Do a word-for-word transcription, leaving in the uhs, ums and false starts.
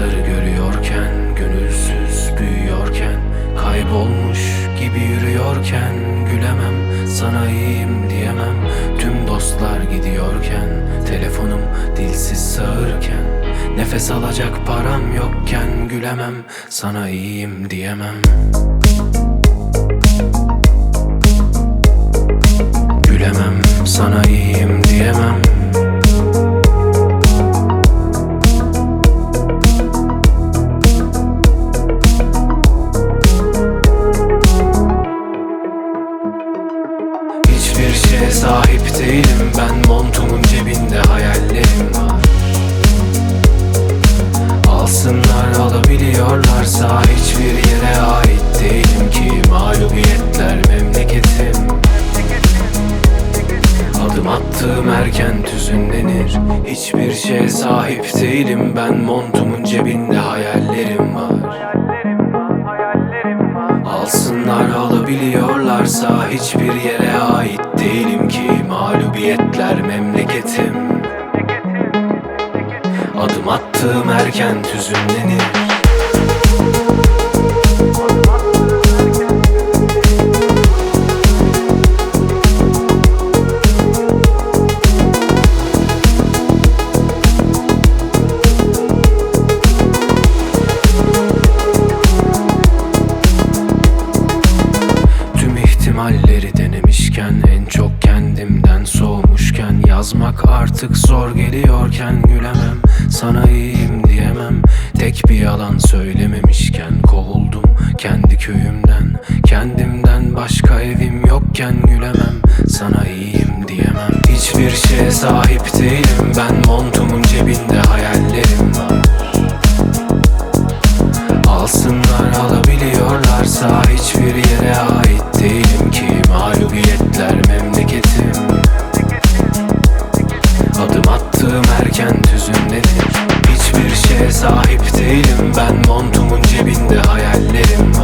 yıldızları görüyorken, gönülsüz büyüyorken, kaybolmuş gibi yürüyorken, gülemem, sana iyiyim diyemem. Tüm dostlar gidiyorken, telefonum dilsiz sağırken, nefes alacak param yokken, gülemem, sana iyiyim diyemem. Gülemem, sana iyiyim diyemem. Hiçbir şeye sahip değilim ben, montumun cebinde hayallerim var. Alsınlar alabiliyorlarsa, hiçbir yere ait değilim ki, mağlubiyetler memleketim. Adım attığım erken tüzünlenir. Hiçbir şeye sahip değilim ben, montumun cebinde hayallerim var. Alsınlar alabiliyorlarsa, hiçbir yere ait değilim ki, mağlubiyetler memleketim. Adım attığım erken tüzünlenir. İhtimalleri denemişken, en çok kendimden soğumuşken, yazmak artık zor geliyorken, gülemem, sana iyiyim diyemem. Tek bir yalan söylememişken, kovuldum kendi köyümden. Kendimden başka evim yokken, gülemem, sana iyiyim diyemem. Hiçbir şeye sahip değilim ben, montumun cebinde hayallerim var. Alsınlar alabiliyorlarsa, hiçbir yere ait değilim ki, mağlubiyetler memleketim. Adım attığım erken tüzünlenir. Hiçbir şeye sahip değilim ben, montumun cebinde hayallerim